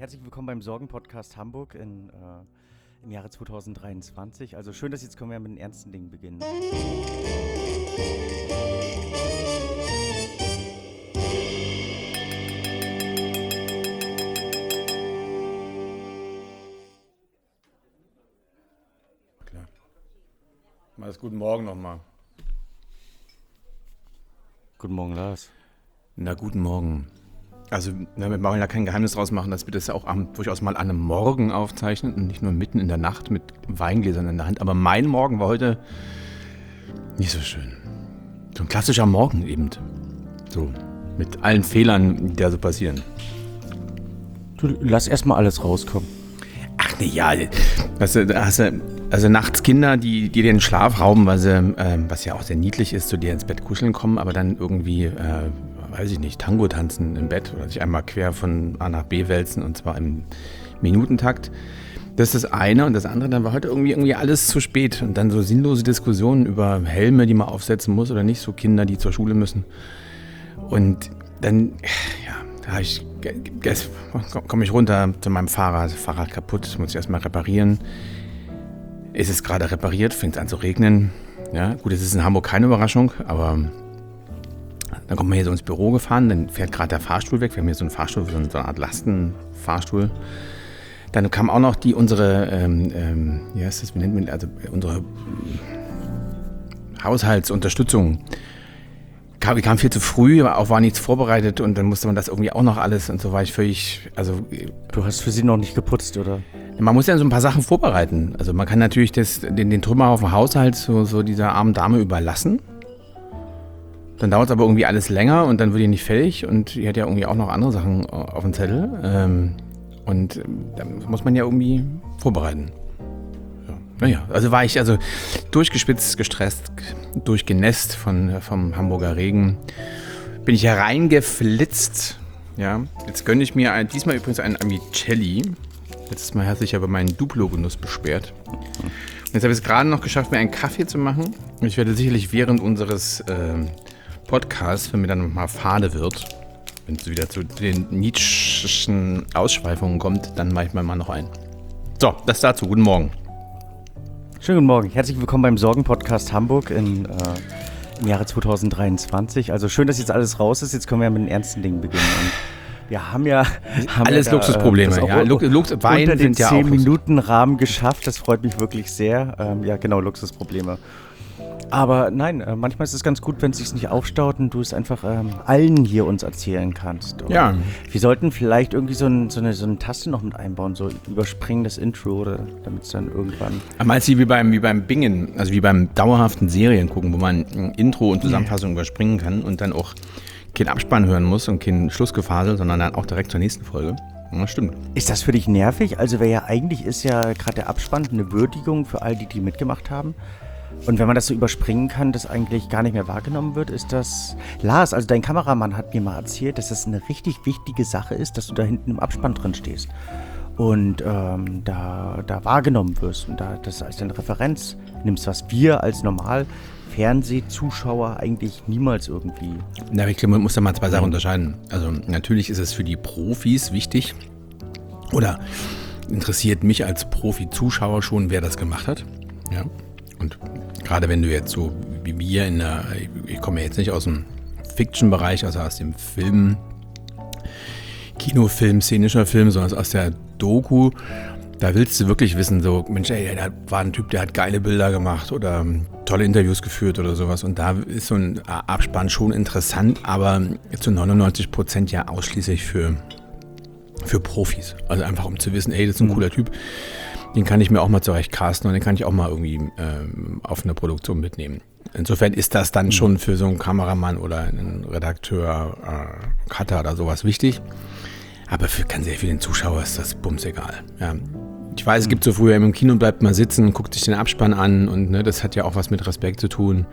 Herzlich willkommen beim Sorgen-Podcast Hamburg im Jahre 2023. Also schön, dass jetzt können wir mit den ernsten Dingen beginnen. Klar. Mal das Guten Morgen nochmal. Guten Morgen, Lars. Na, guten Morgen. Also, wir wollen ja kein Geheimnis draus machen, dass wir das ja auch durchaus mal an einem Morgen aufzeichnen und nicht nur mitten in der Nacht mit Weingläsern in der Hand. Aber mein Morgen war heute nicht so schön. So ein klassischer Morgen eben. So, mit allen Fehlern, die da so passieren. Du, lass erstmal alles rauskommen. Ach ne, ja. Hast du also nachts Kinder, die dir den Schlaf rauben, weil sie, was ja auch sehr niedlich ist, zu dir ins Bett kuscheln kommen, aber dann irgendwie, weiß ich nicht, Tango tanzen im Bett oder sich einmal quer von A nach B wälzen und zwar im Minutentakt. Das ist das eine. Und das andere, dann war heute irgendwie alles zu spät. Und dann so sinnlose Diskussionen über Helme, die man aufsetzen muss oder nicht, so Kinder, die zur Schule müssen. Und dann, ja, komme ich runter zu meinem Fahrrad. Fahrrad kaputt, muss ich erstmal reparieren. Ist es gerade repariert, fängt es an zu regnen. Ja, gut, es ist in Hamburg keine Überraschung, aber dann kommt man hier so ins Büro gefahren, dann fährt gerade der Fahrstuhl weg. Wir haben hier so einen Fahrstuhl, so eine Art Lastenfahrstuhl. Dann kam auch noch unsere Haushaltsunterstützung. Die kam viel zu früh, aber auch war nichts vorbereitet und dann musste man das irgendwie auch noch alles und so war ich völlig, also... Du hast für sie noch nicht geputzt, oder? Man muss ja so ein paar Sachen vorbereiten. Also man kann natürlich den Trümmerhaufen Haushalt so dieser armen Dame überlassen. Dann dauert es aber irgendwie alles länger und dann wird die nicht fertig und die hat ja irgendwie auch noch andere Sachen auf dem Zettel. Und dann muss man ja irgendwie vorbereiten. Ja. Naja, also war ich durchgespitzt, gestresst, durchgenässt vom Hamburger Regen. Bin ich hereingeflitzt. Ja. Jetzt gönne ich mir diesmal übrigens einen Amicelli. Letztes Mal hat sich aber meinen Duplo-Genuss beschwert. Und jetzt habe ich es gerade noch geschafft, mir einen Kaffee zu machen. Und ich werde sicherlich während unseres Podcasts, wenn mir dann nochmal fade wird, wenn es wieder zu den Nietzsche'schen Ausschweifungen kommt, dann mache ich mir mal noch einen. So, das dazu. Guten Morgen. Schönen guten Morgen. Herzlich willkommen beim Sorgen-Podcast Hamburg im Jahre 2023. Also schön, dass jetzt alles raus ist. Jetzt können wir mit den ernsten Dingen beginnen. Und wir haben alles ja Luxusprobleme. Wein unter den sind ja 10-Minuten-Rahmen geschafft. Das freut mich wirklich sehr. Ja, genau, Luxusprobleme. Aber nein, manchmal ist es ganz gut, wenn es sich nicht aufstaut und du es einfach allen hier uns erzählen kannst. Und ja. Wir sollten vielleicht irgendwie so eine Taste noch mit einbauen, so überspringen das Intro, oder damit es dann irgendwann... Meinst du wie beim Bingen, also wie beim dauerhaften Serien gucken, wo man ein Intro und Zusammenfassung überspringen kann und dann auch keinen Abspann hören muss und kein Schlussgefasel, sondern dann auch direkt zur nächsten Folge? Ja, stimmt. Ist das für dich nervig? Also eigentlich ist ja gerade der Abspann eine Würdigung für all die mitgemacht haben. Und wenn man das so überspringen kann, das eigentlich gar nicht mehr wahrgenommen wird, ist das... Lars, also dein Kameramann hat mir mal erzählt, dass das eine richtig wichtige Sache ist, dass du da hinten im Abspann drin stehst. Und da wahrgenommen wirst und da das als deine Referenz nimmst, was wir als Fernsehzuschauer eigentlich niemals irgendwie... Na, ich glaube, man muss da mal zwei Sachen unterscheiden. Also natürlich ist es für die Profis wichtig oder interessiert mich als Profi-Zuschauer schon, wer das gemacht hat. Ja. Und gerade wenn du jetzt so wie wir ich komme ja jetzt nicht aus dem Fiction-Bereich, also aus dem Film, Kinofilm, szenischer Film, sondern aus der Doku, da willst du wirklich wissen, so, Mensch, ey, da war ein Typ, der hat geile Bilder gemacht oder tolle Interviews geführt oder sowas. Und da ist so ein Abspann schon interessant, aber zu 99% ja ausschließlich für Profis. Also einfach um zu wissen, ey, das ist ein cooler Typ. Den kann ich mir auch mal zurechtcasten und den kann ich auch mal irgendwie auf eine Produktion mitnehmen. Insofern ist das dann schon für so einen Kameramann oder einen Redakteur, Cutter oder sowas wichtig. Aber für ganz sehr vielen Zuschauer ist das bumsegal. Ja. Ich weiß, es gibt so früher im Kino, bleibt mal sitzen, guckt sich den Abspann an und ne, das hat ja auch was mit Respekt zu tun.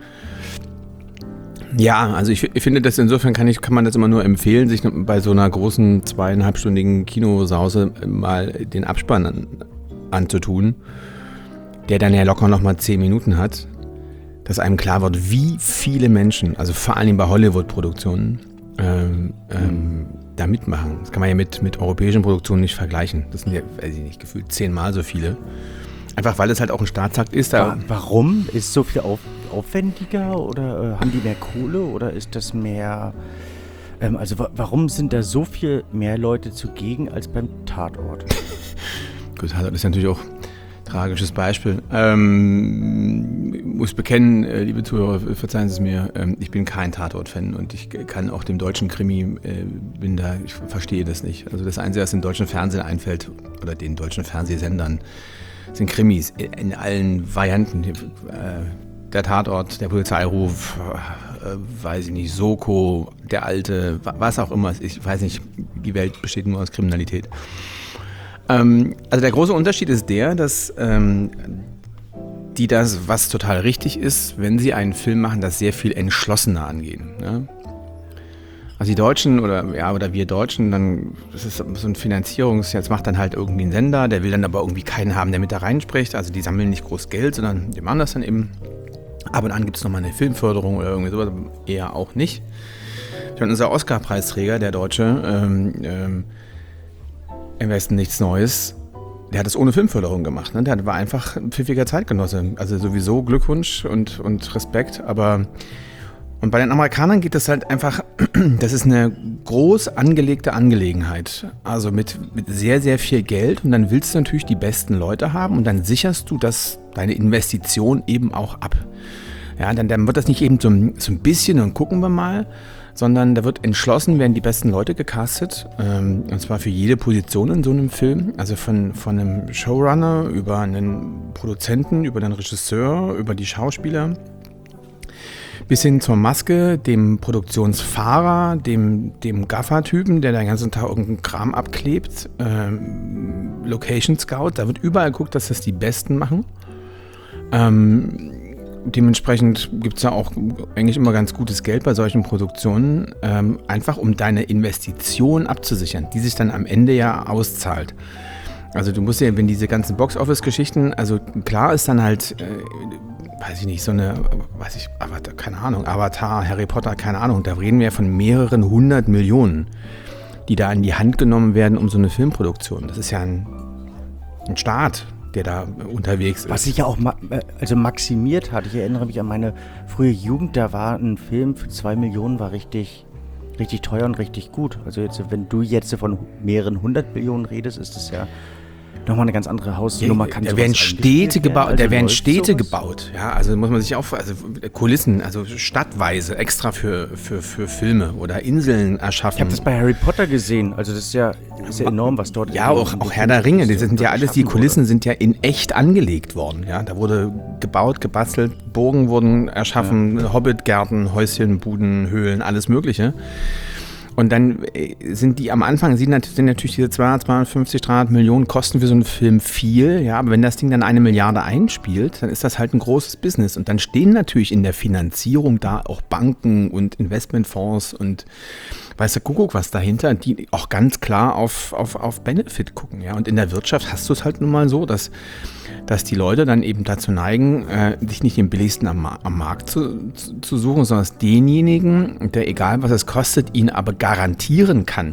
Ja, also ich finde das insofern kann man das immer nur empfehlen, sich bei so einer großen 2,5-stündigen Kinosause mal den Abspann anzutun, der dann ja locker nochmal 10 Minuten hat, dass einem klar wird, wie viele Menschen, also vor allem bei Hollywood-Produktionen, da mitmachen. Das kann man ja mit europäischen Produktionen nicht vergleichen. Das sind ja, weiß ich nicht, gefühlt 10-mal so viele. Einfach weil es halt auch ein Staatsakt ist. Warum? Ist so viel aufwendiger oder haben die mehr Kohle oder ist das mehr... warum sind da so viel mehr Leute zugegen als beim Tatort? Gut, Tatort ist natürlich auch ein tragisches Beispiel. Muss bekennen, liebe Zuhörer, verzeihen Sie es mir, ich bin kein Tatort-Fan und ich kann auch dem deutschen Krimi, ich verstehe das nicht. Also das Einzige, was dem deutschen Fernsehen einfällt, oder den deutschen Fernsehsendern, sind Krimis in allen Varianten. Der Tatort, der Polizeiruf, weiß ich nicht, Soko, der Alte, was auch immer. Ich weiß nicht, die Welt besteht nur aus Kriminalität. Also der große Unterschied ist der, dass die das, was total richtig ist, wenn sie einen Film machen, das sehr viel entschlossener angehen. Ne? Also die Deutschen oder wir Deutschen, dann das ist so ein jetzt macht dann halt irgendwie ein Sender, der will dann aber irgendwie keinen haben, der mit da reinspricht. Also die sammeln nicht groß Geld, sondern die machen das dann eben. Ab und an gibt es nochmal eine Filmförderung oder irgendwie sowas, eher auch nicht. Ich meine, unser Oscar-Preisträger, der Deutsche, im Westen nichts Neues, der hat das ohne Filmförderung gemacht. Ne? Der war einfach ein pfiffiger Zeitgenosse. Also sowieso Glückwunsch und Respekt, aber und bei den Amerikanern geht das halt einfach, das ist eine groß angelegte Angelegenheit, also mit sehr, sehr viel Geld und dann willst du natürlich die besten Leute haben und dann sicherst du deine Investition eben auch ab. Ja, dann wird das nicht eben so ein bisschen und gucken wir mal, sondern da wird entschlossen, werden die besten Leute gecastet, und zwar für jede Position in so einem Film, also von einem Showrunner über einen Produzenten, über den Regisseur, über die Schauspieler, bis hin zur Maske, dem Produktionsfahrer, dem Gaffer-Typen, der den ganzen Tag irgendeinen Kram abklebt, Location Scout, da wird überall geguckt, dass das die Besten machen. Dementsprechend gibt es ja auch eigentlich immer ganz gutes Geld bei solchen Produktionen, einfach um deine Investition abzusichern, die sich dann am Ende ja auszahlt. Also du musst ja, wenn diese ganzen Box-Office-Geschichten, also klar ist dann halt... weiß ich nicht, Avatar, Harry Potter, keine Ahnung, da reden wir von mehreren 100 Millionen, die da in die Hand genommen werden, um so eine Filmproduktion. Das ist ja ein Staat, der da unterwegs ist. Was sich ja auch maximiert hat, ich erinnere mich an meine frühe Jugend, da war ein Film für 2 Millionen, war richtig, richtig teuer und richtig gut. Also jetzt, wenn du jetzt von mehreren 100 Millionen redest, ist das ja nochmal eine ganz andere Hausnummer. Da werden Städte gebaut. Ja, also muss man sich auch, also Kulissen, also stadtweise extra für Filme oder Inseln erschaffen. Ich habe das bei Harry Potter gesehen. Also das ist ja enorm, was dort... Ja, auch Herr der Ringe, das sind ja alles, die Kulissen sind ja in echt angelegt worden. Ja, da wurde gebaut, gebastelt, Burgen wurden erschaffen, Hobbitgärten, Häuschen, Buden, Höhlen, alles Mögliche. Und dann sind die am Anfang, sind natürlich diese 250, 300 Millionen kosten für so einen Film viel, ja, aber wenn das Ding dann 1 Milliarde einspielt, dann ist das halt ein großes Business. Und dann stehen natürlich in der Finanzierung da auch Banken und Investmentfonds und weiß der Kuckuck was dahinter, die auch ganz klar auf Benefit gucken, ja. Und in der Wirtschaft hast du es halt nun mal so, dass die Leute dann eben dazu neigen, sich nicht den billigsten am Markt zu suchen, sondern denjenigen, der, egal was es kostet, ihn aber garantieren kann,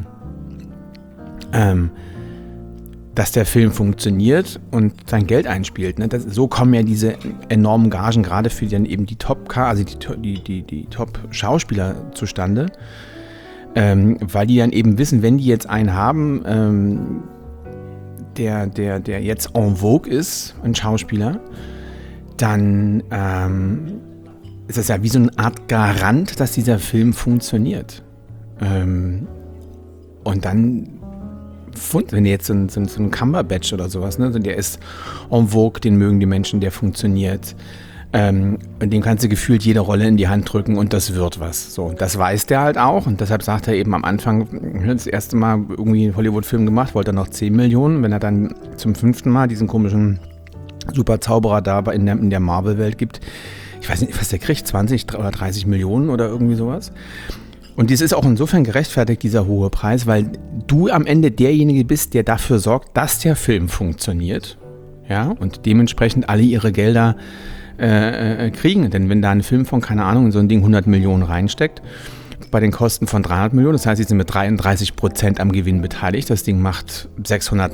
dass der Film funktioniert und sein Geld einspielt. Ne? So kommen ja diese enormen Gagen gerade für dann eben die die Top-Schauspieler zustande, weil die dann eben wissen, wenn die jetzt einen haben, der jetzt en vogue ist, ein Schauspieler, dann ist das ja wie so eine Art Garant, dass dieser Film funktioniert. Und dann, wenn du jetzt so ein Cumberbatch oder sowas, ne, der ist en vogue, den mögen die Menschen, der funktioniert. Und dem kannst du gefühlt jede Rolle in die Hand drücken und das wird was. So, das weiß der halt auch und deshalb sagt er eben am Anfang, das erste Mal irgendwie einen Hollywood-Film gemacht, wollte er noch 10 Millionen. Wenn er dann zum 5. Mal diesen komischen Super-Zauberer da in der Marvel-Welt gibt, ich weiß nicht, was der kriegt, 20 oder 30 Millionen oder irgendwie sowas. Und dies ist auch insofern gerechtfertigt, dieser hohe Preis, weil du am Ende derjenige bist, der dafür sorgt, dass der Film funktioniert. Ja, und dementsprechend alle ihre Gelder kriegen. Denn wenn da ein Film von, keine Ahnung, in so ein Ding 100 Millionen reinsteckt, bei den Kosten von 300 Millionen. Das heißt, sie sind mit 33% am Gewinn beteiligt. Das Ding macht 600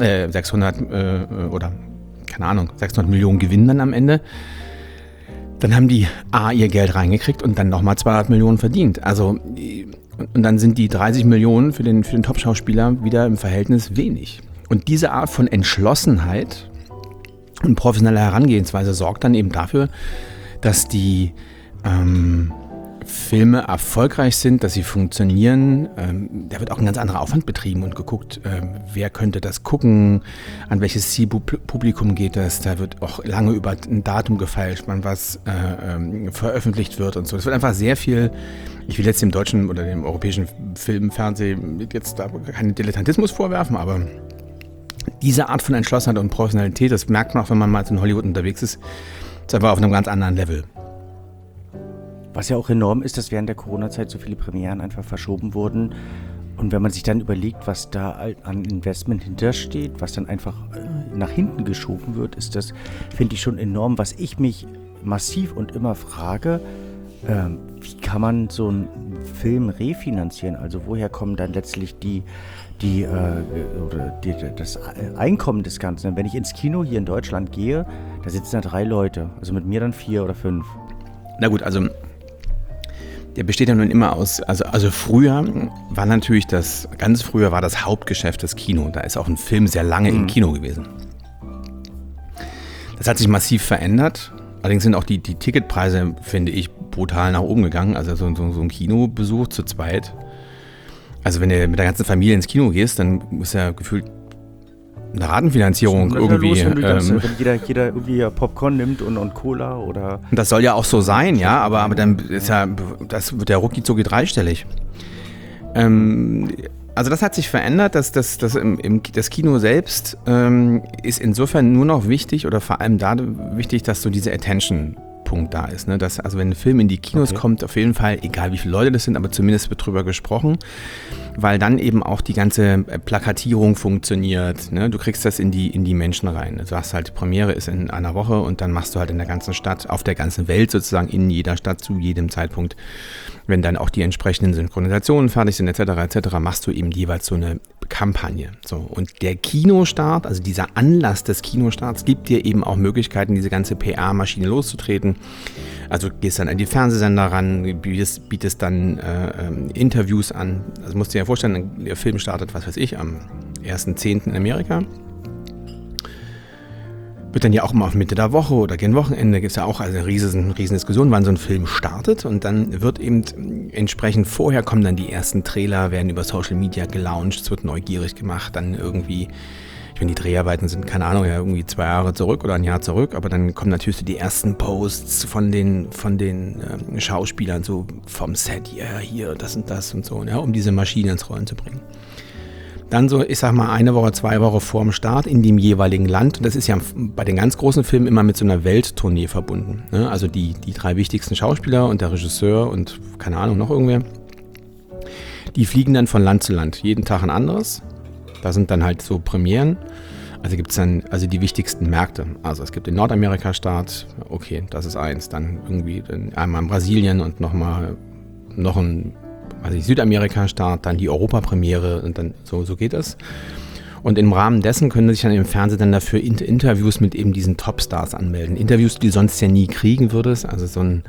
Millionen Gewinn dann am Ende. Dann haben die ihr Geld reingekriegt und dann nochmal 200 Millionen verdient. Also, und dann sind die 30 Millionen für den Top-Schauspieler wieder im Verhältnis wenig. Und diese Art von Entschlossenheit und professioneller Herangehensweise sorgt dann eben dafür, dass die Filme erfolgreich sind, dass sie funktionieren. Da wird auch ein ganz anderer Aufwand betrieben und geguckt, wer könnte das gucken, an welches Zielpublikum geht das. Da wird auch lange über ein Datum gefeilt, wann was veröffentlicht wird und so. Es wird einfach sehr viel, ich will jetzt dem deutschen oder dem europäischen Filmfernsehen jetzt da keinen Dilettantismus vorwerfen, aber diese Art von Entschlossenheit und Professionalität, das merkt man auch, wenn man mal in Hollywood unterwegs ist einfach auf einem ganz anderen Level. Was ja auch enorm ist, dass während der Corona-Zeit so viele Premieren einfach verschoben wurden. Und wenn man sich dann überlegt, was da an Investment hintersteht, was dann einfach nach hinten geschoben wird, ist das, finde ich, schon enorm. Was ich mich massiv und immer frage, wie kann man so einen Film refinanzieren? Also woher kommen dann letztlich das Einkommen des Ganzen? Wenn ich ins Kino hier in Deutschland gehe, da sitzen da 3 Leute, also mit mir dann 4 oder 5. Na gut, also der besteht ja nun immer aus, also früher war natürlich ganz früher war das Hauptgeschäft das Kino. Da ist auch ein Film sehr lange im Kino gewesen. Das hat sich massiv verändert. Allerdings sind auch die Ticketpreise, finde ich, brutal nach oben gegangen. Also so ein Kinobesuch zu zweit. Also wenn du mit der ganzen Familie ins Kino gehst, dann ist ja gefühlt eine Ratenfinanzierung irgendwie. Wenn jeder irgendwie Popcorn nimmt und Cola oder. Das soll ja auch so sein, ja, aber dann ist das wird ja rucki-zucki dreistellig. Also das hat sich verändert, das Kino selbst ist insofern nur noch wichtig oder vor allem da wichtig, dass so diese Attention-Punkt da ist. Ne? Also wenn ein Film in die Kinos kommt, auf jeden Fall, egal wie viele Leute das sind, aber zumindest wird drüber gesprochen, weil dann eben auch die ganze Plakatierung funktioniert. Ne? Du kriegst das in die Menschen rein. Du sagst halt, die Premiere ist in einer Woche und dann machst du halt in der ganzen Stadt, auf der ganzen Welt sozusagen, in jeder Stadt zu jedem Zeitpunkt, wenn dann auch die entsprechenden Synchronisationen fertig sind etc., machst du eben jeweils so eine Kampagne. So, und der Kinostart, also dieser Anlass des Kinostarts, gibt dir eben auch Möglichkeiten, diese ganze PR-Maschine loszutreten. Also gehst dann an die Fernsehsender ran, bietest dann Interviews an. Also musst du dir ja vorstellen, der Film startet, was weiß ich, am 1.10. in Amerika. Wird dann ja auch immer auf Mitte der Woche oder gegen Wochenende, gibt es ja auch eine riesen Diskussion, wann so ein Film startet. Und dann wird eben entsprechend vorher kommen dann die ersten Trailer, werden über Social Media gelauncht, es wird neugierig gemacht, dann irgendwie, ich meine, die Dreharbeiten sind, keine Ahnung, ja irgendwie 2 Jahre zurück oder ein Jahr zurück, aber dann kommen natürlich so die ersten Posts von den Schauspielern, so vom Set, ja, hier, das und so, ja, um diese Maschine ins Rollen zu bringen. Dann so, ich sag mal, 1 Woche, 2 Wochen vor dem Start in dem jeweiligen Land. Und das ist ja bei den ganz großen Filmen immer mit so einer Welttournee verbunden. Ne? Also die 3 wichtigsten Schauspieler und der Regisseur und keine Ahnung, noch irgendwer, die fliegen dann von Land zu Land. Jeden Tag ein anderes. Da sind dann halt so Premieren. Also gibt es dann die wichtigsten Märkte. Also es gibt den Nordamerika-Start, okay, das ist eins. Dann irgendwie einmal in Brasilien und noch ein Südamerika-Start, dann die Europapremiere und dann so geht das. Und im Rahmen dessen können sich dann im Fernsehen dann dafür Interviews mit eben diesen Topstars anmelden. Interviews, die du sonst ja nie kriegen würdest. Also so ein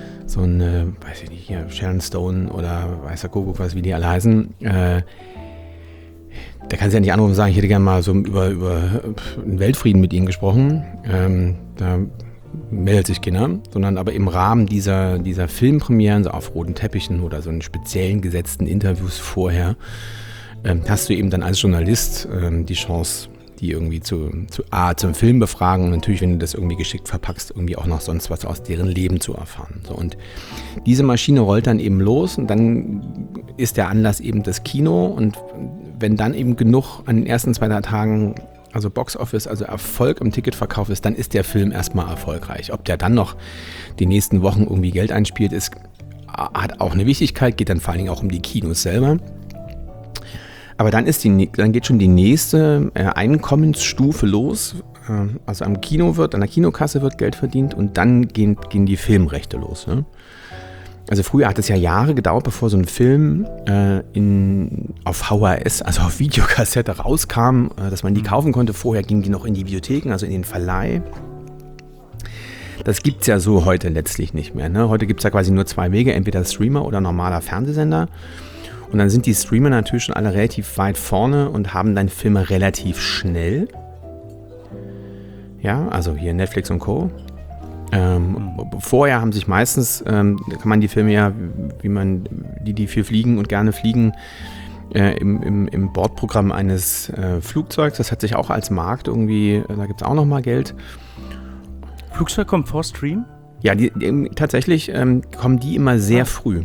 weiß ich nicht, hier Sharon Stone oder weiß der Kuckuck, was wie die alle heißen. Da kannst du ja nicht anrufen und sagen, ich hätte gerne mal so über einen Weltfrieden mit ihnen gesprochen. Da meldet sich keiner, sondern aber im Rahmen dieser Filmpremieren, so auf roten Teppichen oder so einen speziellen gesetzten Interviews vorher, hast du eben dann als Journalist die Chance, die irgendwie zum Film befragen und natürlich, wenn du das irgendwie geschickt verpackst, irgendwie auch noch sonst was aus deren Leben zu erfahren. So, und diese Maschine rollt dann eben los und dann ist der Anlass eben das Kino und wenn dann eben genug an den ersten 2, 3 Tagen also Box-Office, also Erfolg im Ticketverkauf ist, dann ist der Film erstmal erfolgreich. Ob der dann noch die nächsten Wochen irgendwie Geld einspielt, hat auch eine Wichtigkeit, geht dann vor allen Dingen auch um die Kinos selber. Aber dann geht schon die nächste Einkommensstufe los. Also an der Kinokasse wird Geld verdient und dann gehen die Filmrechte los. Ne? Also früher hat es ja Jahre gedauert, bevor so ein Film auf VHS, also auf Videokassette rauskam, dass man die kaufen konnte. Vorher gingen die noch in die Videotheken, also in den Verleih. Das gibt es ja so heute letztlich nicht mehr. Ne? Heute gibt es ja quasi nur 2 Wege, entweder Streamer oder normaler Fernsehsender. Und dann sind die Streamer natürlich schon alle relativ weit vorne und haben dann Filme relativ schnell. Ja, also hier Netflix und Co. Vorher haben sich meistens, kann man die Filme ja, wie man die viel fliegen und gerne fliegen, im Bordprogramm eines Flugzeugs, das hat sich auch als Markt irgendwie, da gibt es auch nochmal Geld. Flugzeug kommt vor Stream? Ja, tatsächlich kommen die immer sehr früh.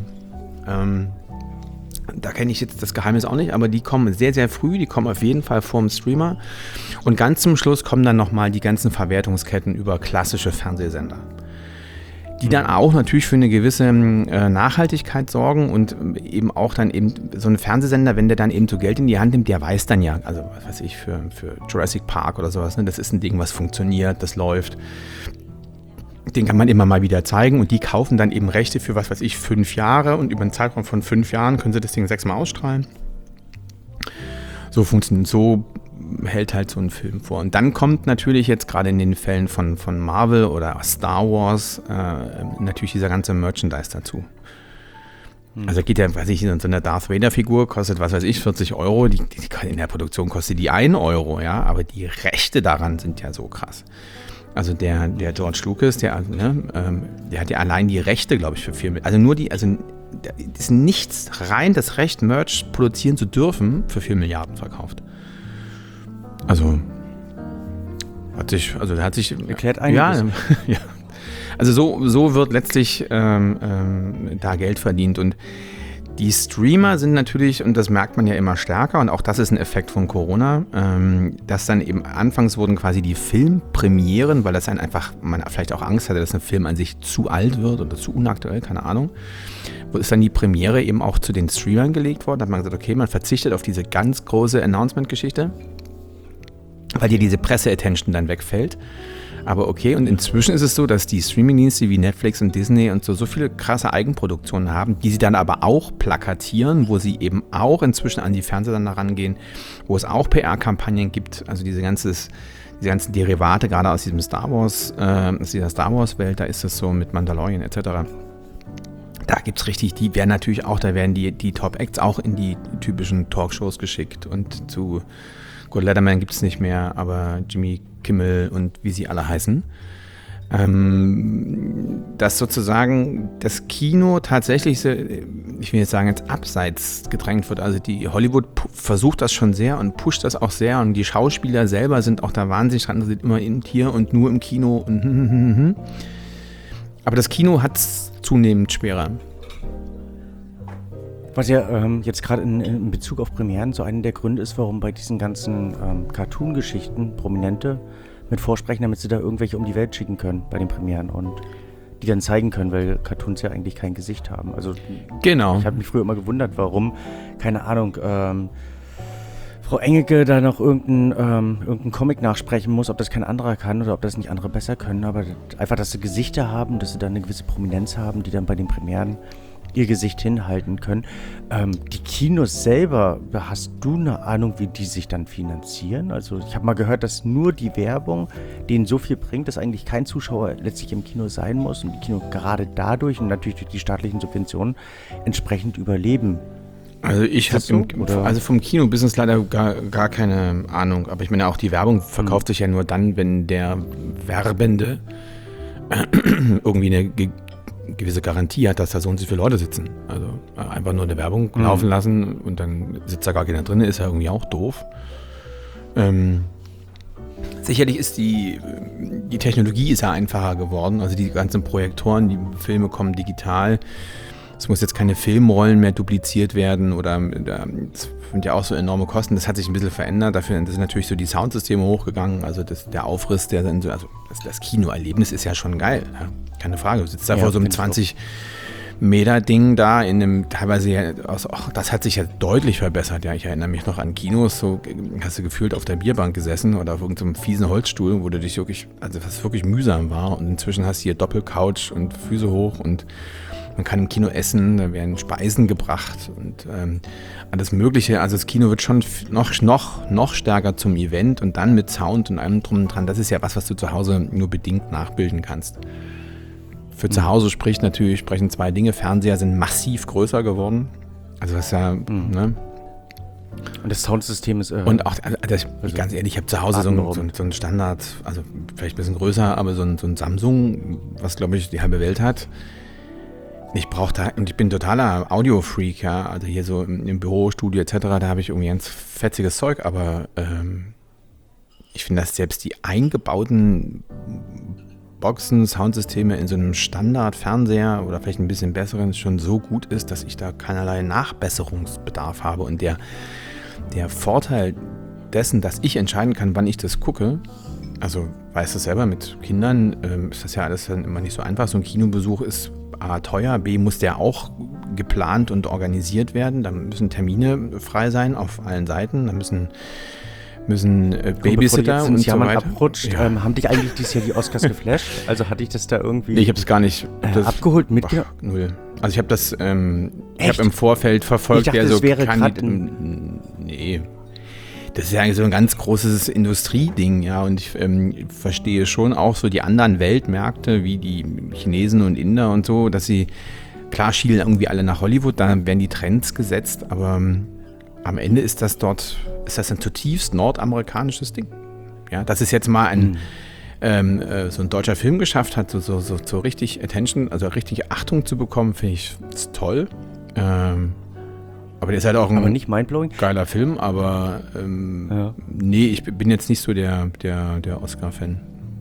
Da kenne ich jetzt das Geheimnis auch nicht, aber die kommen sehr, sehr früh, die kommen auf jeden Fall vorm Streamer. Und ganz zum Schluss kommen dann nochmal die ganzen Verwertungsketten über klassische Fernsehsender, die dann auch natürlich für eine gewisse Nachhaltigkeit sorgen und eben auch dann eben so ein Fernsehsender, wenn der dann eben so Geld in die Hand nimmt, der weiß dann ja, also was weiß ich, für Jurassic Park oder sowas, ne, das ist ein Ding, was funktioniert, das läuft. Den kann man immer mal wieder zeigen und die kaufen dann eben Rechte für, was weiß ich, 5 Jahre und über einen Zeitraum von 5 Jahren können sie das Ding 6-mal ausstrahlen. So funktioniert, so hält halt so ein Film vor. Und dann kommt natürlich jetzt gerade in den Fällen von Marvel oder Star Wars natürlich dieser ganze Merchandise dazu. Also geht ja, weiß ich, so eine Darth Vader Figur kostet, was weiß ich, 40 Euro. Die in der Produktion kostet die 1 Euro, ja, aber die Rechte daran sind ja so krass. Also der George Lucas, der hat ja allein die Rechte, glaube ich, für 4 Milliarden. Also nur das ist nichts, rein das Recht, Merch produzieren zu dürfen, für 4 Milliarden verkauft. Also hat sich erklärt einiges. Ja. Also so wird letztlich da Geld verdient und die Streamer sind natürlich, und das merkt man ja immer stärker, und auch das ist ein Effekt von Corona, dass dann eben anfangs wurden quasi die Filmpremieren, weil das dann einfach, man vielleicht auch Angst hatte, dass ein Film an sich zu alt wird oder zu unaktuell, keine Ahnung, ist dann die Premiere eben auch zu den Streamern gelegt worden. Da hat man gesagt, okay, man verzichtet auf diese ganz große Announcement-Geschichte, weil dir diese Presse-Attention dann wegfällt. Aber okay, und inzwischen ist es so, dass die Streamingdienste wie Netflix und Disney und so viele krasse Eigenproduktionen haben, die sie dann aber auch plakatieren, wo sie eben auch inzwischen an die Fernsehsender rangehen, wo es auch PR-Kampagnen gibt, also diese ganzen Derivate, gerade aus diesem aus dieser Star Wars-Welt, da ist es so mit Mandalorian etc. Da gibt es richtig, da werden die Top-Acts auch in die typischen Talkshows geschickt und zu Good Letterman gibt es nicht mehr, aber Jimmy Kimmel und wie sie alle heißen. Dass sozusagen das Kino tatsächlich, ich will jetzt sagen, ins Abseits gedrängt wird. Also die Hollywood versucht das schon sehr und pusht das auch sehr und die Schauspieler selber sind auch da wahnsinnig dran, sind immer hier und nur im Kino und Aber das Kino hat es zunehmend schwerer. Was ja jetzt gerade in Bezug auf Premieren so einer der Gründe ist, warum bei diesen ganzen Cartoon-Geschichten Prominente mit vorsprechen, damit sie da irgendwelche um die Welt schicken können bei den Premieren und die dann zeigen können, weil Cartoons ja eigentlich kein Gesicht haben. Also genau. Ich habe mich früher immer gewundert, warum, keine Ahnung, Frau Engelke da noch irgendeinen Comic nachsprechen muss, ob das kein anderer kann oder ob das nicht andere besser können, aber einfach, dass sie Gesichter haben, dass sie dann eine gewisse Prominenz haben, die dann bei den Premieren ihr Gesicht hinhalten können. Die Kinos selber, hast du eine Ahnung, wie die sich dann finanzieren? Also ich habe mal gehört, dass nur die Werbung denen so viel bringt, dass eigentlich kein Zuschauer letztlich im Kino sein muss und die Kinos gerade dadurch und natürlich durch die staatlichen Subventionen entsprechend überleben. Also ich habe vom Kino-Business leider gar keine Ahnung, aber ich meine auch die Werbung verkauft sich ja nur dann, wenn der Werbende irgendwie eine gewisse Garantie hat, dass da so und so viele Leute sitzen. Also einfach nur eine Werbung laufen lassen und dann sitzt da gar keiner drin, ist ja irgendwie auch doof. Sicherlich ist die Technologie ist ja einfacher geworden, also die ganzen Projektoren, die Filme kommen digital. Es muss jetzt keine Filmrollen mehr dupliziert werden oder das sind ja auch so enorme Kosten. Das hat sich ein bisschen verändert. Dafür sind natürlich so die Soundsysteme hochgegangen. Also der Aufriss, das Kinoerlebnis ist ja schon geil. Ja? Keine Frage. Du sitzt da vor so einem 20 Meter Ding da in einem teilweise, das hat sich ja deutlich verbessert. Ja, ich erinnere mich noch an Kinos, so hast du gefühlt auf der Bierbank gesessen oder auf irgendeinem fiesen Holzstuhl, wo du dich wirklich, also was wirklich mühsam war. Und inzwischen hast du hier Doppelcouch und Füße hoch und Man kann im Kino essen, da werden Speisen gebracht und alles Mögliche. Also das Kino wird schon noch stärker zum Event und dann mit Sound und allem drum und dran. Das ist ja was du zu Hause nur bedingt nachbilden kannst. Für zu Hause sprechen zwei Dinge. Fernseher sind massiv größer geworden. Also das ist ja, ne? Und das Soundsystem ist... und auch, ganz ehrlich, ich habe zu Hause so ein Standard, also vielleicht ein bisschen größer, aber so ein Samsung, was glaube ich die halbe Welt hat. Ich bin totaler Audio-Freak, ja, also hier so im Bürostudio etc., da habe ich irgendwie ganz fetziges Zeug, aber ich finde, dass selbst die eingebauten Boxen, Soundsysteme in so einem Standard-Fernseher oder vielleicht ein bisschen besseren schon so gut ist, dass ich da keinerlei Nachbesserungsbedarf habe. Und der Vorteil dessen, dass ich entscheiden kann, wann ich das gucke, also weißt du selber, mit Kindern ist das ja alles dann immer nicht so einfach. So ein Kinobesuch ist A, teuer, B, muss der auch geplant und organisiert werden. Da müssen Termine frei sein auf allen Seiten, da müssen Babysitter und so weiter. Abrutscht, haben dich eigentlich dieses Jahr die Oscars geflasht? Also hatte ich das da irgendwie... Nee, ich habe es gar nicht abgeholt, mitgenommen? Null. Also ich habe das ich habe im Vorfeld verfolgt, ich dachte, das wäre nee. Das ist ja eigentlich so ein ganz großes Industrieding, ja, und ich verstehe schon auch so die anderen Weltmärkte, wie die Chinesen und Inder und so, dass sie, klar schielen irgendwie alle nach Hollywood, da werden die Trends gesetzt, aber am Ende ist das ein zutiefst nordamerikanisches Ding. Ja, dass es jetzt mal so ein deutscher Film geschafft hat, so richtig Attention, also richtig Achtung zu bekommen, finde ich toll. Aber der ist halt auch ein nicht mindblowing. Geiler Film, aber nee, ich bin jetzt nicht so der Oscar-Fan.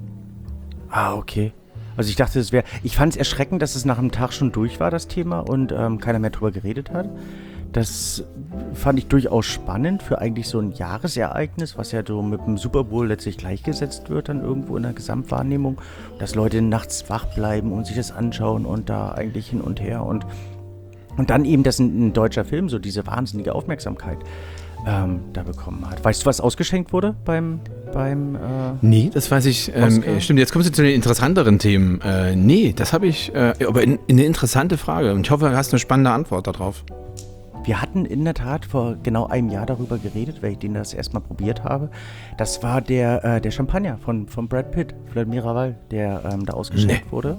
Ah, okay. Also ich dachte, ich fand es erschreckend, dass es nach einem Tag schon durch war, das Thema, und keiner mehr drüber geredet hat. Das fand ich durchaus spannend für eigentlich so ein Jahresereignis, was ja so mit dem Super Bowl letztlich gleichgesetzt wird dann irgendwo in der Gesamtwahrnehmung, dass Leute nachts wach bleiben und sich das anschauen und da eigentlich hin und her und dann eben, dass ein deutscher Film so diese wahnsinnige Aufmerksamkeit da bekommen hat. Weißt du, was ausgeschenkt wurde beim Nee, das weiß ich. Stimmt, jetzt kommst du zu den interessanteren Themen. Nee, das habe ich, aber eine interessante Frage. Und ich hoffe, du hast eine spannende Antwort darauf. Wir hatten in der Tat vor genau einem Jahr darüber geredet, weil ich den das erstmal probiert habe. Das war der Champagner von Brad Pitt, Fleur Miraval, der da ausgeschenkt wurde.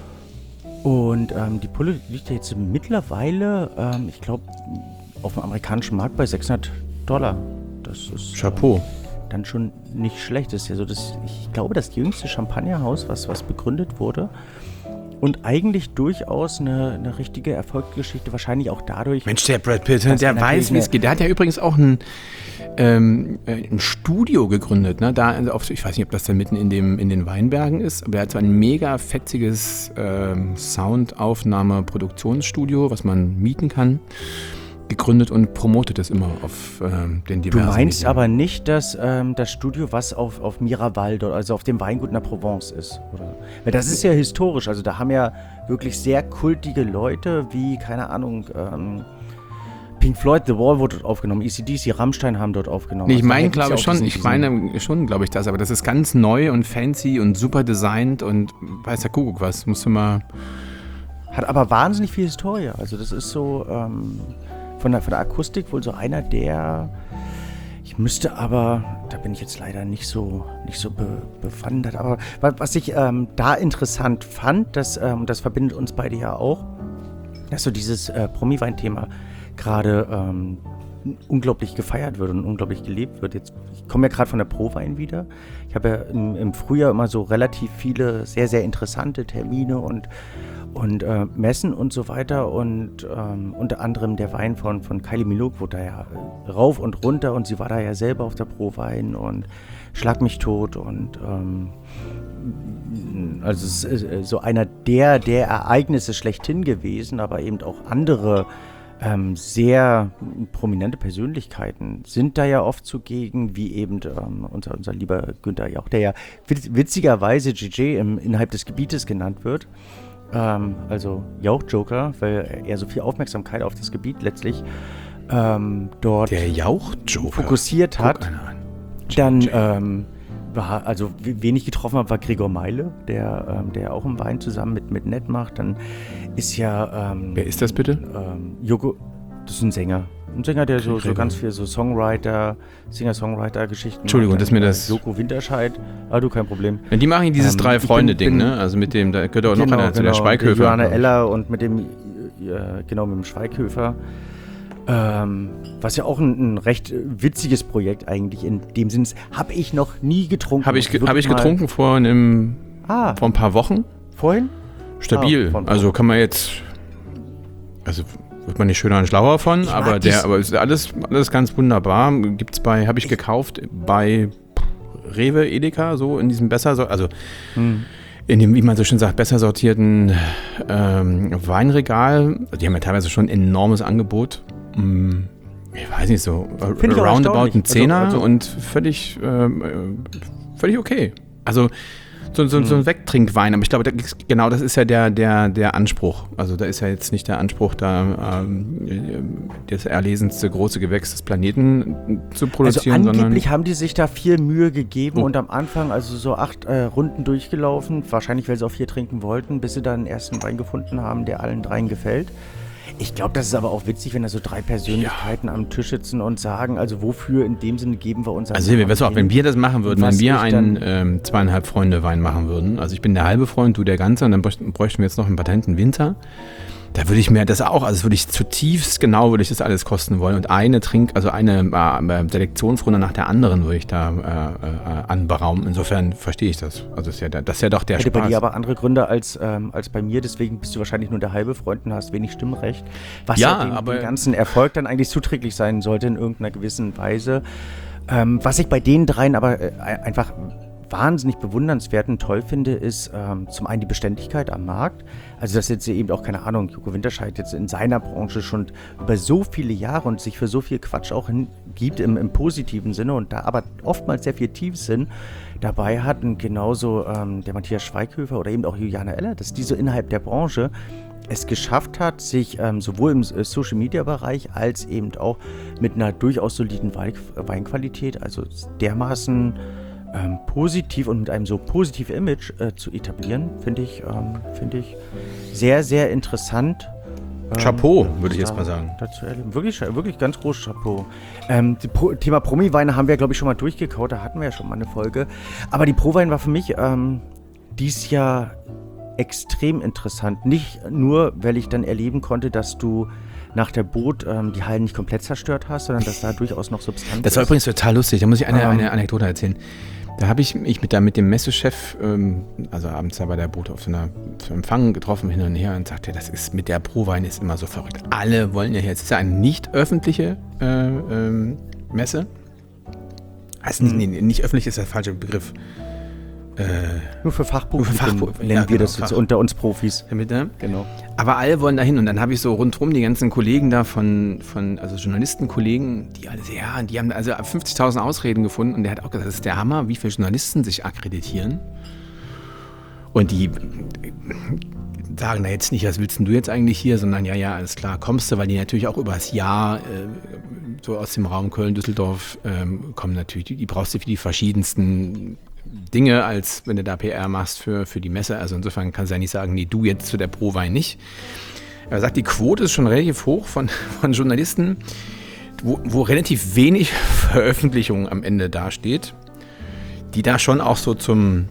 Und die Pulle liegt ja jetzt mittlerweile, ich glaube, auf dem amerikanischen Markt bei $600. Das ist Chapeau. Dann schon nicht schlecht. Das ist ja so, ich glaube, das jüngste Champagnerhaus, was begründet wurde. Und eigentlich durchaus eine richtige Erfolgsgeschichte, wahrscheinlich auch dadurch. Mensch, der Brad Pitt, der weiß, wie es geht. Der hat ja übrigens auch ein Studio gegründet, ne? Da, ich weiß nicht, ob das dann mitten in den Weinbergen ist, aber er hat so ein mega fetziges Soundaufnahme-Produktionsstudio, was man mieten kann, gegründet und promotet es immer auf den diversen. Du meinst aber nicht, dass das Studio, was auf Miraval, also auf dem Weingut in der Provence ist, oder? Weil das ist ja historisch, also da haben ja wirklich sehr kultige Leute, wie, keine Ahnung, Pink Floyd, The Wall wurde dort aufgenommen, AC/DC, Rammstein haben dort aufgenommen. Nee, ich meine, glaube ich schon, glaube ich das, aber das ist ganz neu und fancy und super designt und weiß der Kuckuck was, musst du mal... Hat aber wahnsinnig viel Historie, also das ist so... Von der Akustik wohl so einer der, ich müsste aber, da bin ich jetzt leider nicht so bewandert, aber was ich da interessant fand, das verbindet uns beide ja auch, dass so dieses Promi-Wein-Thema gerade unglaublich gefeiert wird und unglaublich gelebt wird. Ich komme ja gerade von der Pro-Wein wieder. Ich habe ja im Frühjahr immer so relativ viele sehr, sehr interessante Termine und Messen und so weiter und unter anderem der Wein von Kylie Minogue wurde da ja rauf und runter und sie war da ja selber auf der Pro-Wein und schlag mich tot und also es ist so einer der Ereignisse schlechthin gewesen, aber eben auch andere sehr prominente Persönlichkeiten sind da ja oft zugegen, wie eben unser lieber Günther Jauch, der ja witzigerweise GG innerhalb des Gebietes genannt wird. Also Jauch-Joker, weil er so viel Aufmerksamkeit auf das Gebiet letztlich dort der Jauch-Joker fokussiert hat. Dann Also wen ich getroffen habe, war Gregor Meile, der auch im Wein zusammen mit Ned macht. Dann ist ja... Wer ist das bitte? Joko, das ist ein Sänger. Ein Sänger, der so ganz viel so Singer-Songwriter-Geschichten Entschuldigung, macht. Dass mir das... Joko Winterscheid. Du, kein Problem. Ja, die machen dieses Drei-Freunde-Ding, ne? Also mit dem, da gehört auch noch einer zu, der Schweighöfer. Johanna Eller und mit dem Schweighöfer. Was ja auch ein recht witziges Projekt eigentlich in dem Sinne ist. Habe ich noch nie getrunken. Habe ich getrunken vor ein paar Wochen. Vorhin? Stabil. Also kann man jetzt... Also wird man nicht schöner und schlauer von, aber ist alles ganz wunderbar. Habe ich gekauft bei Rewe, Edeka, so in diesem in dem, wie man so schön sagt, besser sortierten Weinregal. Die haben ja teilweise schon ein enormes Angebot. Ich weiß nicht, so roundabout ein Zehner und völlig okay. Also so ein Wegtrinkwein, aber ich glaube, das ist ja der Anspruch. Also da ist ja jetzt nicht der Anspruch, da das erlesenste große Gewächs des Planeten zu produzieren, also angeblich haben die sich da viel Mühe gegeben und am Anfang also so 8 Runden durchgelaufen, wahrscheinlich weil sie auch 4 trinken wollten, bis sie dann einen ersten Wein gefunden haben, der allen dreien gefällt. Ich glaube, das ist aber auch witzig, wenn da so 3 Persönlichkeiten am Tisch sitzen und sagen, also wofür in dem Sinne geben wir uns... Also wenn wir das machen würden, wenn wir einen 2,5 Freunde Wein machen würden, also ich bin der halbe Freund, du der ganze, und dann bräuchten wir jetzt noch einen patenten Winter, da würde ich mir das auch, also würde ich zutiefst genau, würde ich das alles kosten wollen und eine Selektionsrunde nach der anderen würde ich da anberaumen. Insofern verstehe ich das. Also das ist ja doch der Spaß. Bei dir aber andere Gründe als bei mir, deswegen bist du wahrscheinlich nur der halbe Freund und hast wenig Stimmrecht. Was dem ganzen Erfolg dann eigentlich zuträglich sein sollte in irgendeiner gewissen Weise. Was ich bei den dreien aber einfach wahnsinnig bewundernswert und toll finde, ist zum einen die Beständigkeit am Markt. Also dass jetzt eben auch, keine Ahnung, Joko Winterscheid jetzt in seiner Branche schon über so viele Jahre und sich für so viel Quatsch auch hingibt im positiven Sinne und da aber oftmals sehr viel Tiefsinn dabei hat und genauso der Matthias Schweighöfer oder eben auch Juliane Eller, dass die so innerhalb der Branche es geschafft hat, sich sowohl im Social-Media-Bereich als eben auch mit einer durchaus soliden Weinqualität, also dermaßen positiv und mit einem so positiven Image zu etablieren, finde ich sehr, sehr interessant. Chapeau, würde ich jetzt mal sagen. Wirklich ganz großes Chapeau. Thema Promi-Weine haben wir, glaube ich, schon mal durchgekaut, da hatten wir ja schon mal eine Folge. Aber die Pro-Wein war für mich dieses Jahr extrem interessant. Nicht nur, weil ich dann erleben konnte, dass du nach der Boot die Hallen nicht komplett zerstört hast, sondern dass da durchaus noch Substanz ist. Das war übrigens total lustig, da muss ich eine Anekdote erzählen. Da habe ich mich mit dem Messechef, also abends da bei der Boot auf so einem Empfang getroffen, hin und her und sagte, das ist mit der Pro-Wein ist immer so verrückt. Alle wollen ja hier, es ist ja eine nicht öffentliche Messe. Also nicht öffentlich ist der falsche Begriff. Nur für Fachpublikum nennen wir das jetzt unter uns Profis. Genau. Aber alle wollen dahin und dann habe ich so rundherum die ganzen Kollegen da also Journalistenkollegen, die alle die haben also 50.000 Ausreden gefunden und der hat auch gesagt, das ist der Hammer, wie viele Journalisten sich akkreditieren und die sagen da jetzt nicht, was willst denn du jetzt eigentlich hier, sondern ja, alles klar, kommst du, weil die natürlich auch übers Jahr so aus dem Raum Köln, Düsseldorf kommen natürlich, die brauchst du für die verschiedensten Dinge, als wenn du da PR machst für die Messe. Also insofern kannst du ja nicht sagen, nee, du jetzt zu der Pro-Wein nicht. Er sagt, die Quote ist schon relativ hoch von Journalisten, wo relativ wenig Veröffentlichung am Ende dasteht, die da schon auch so zum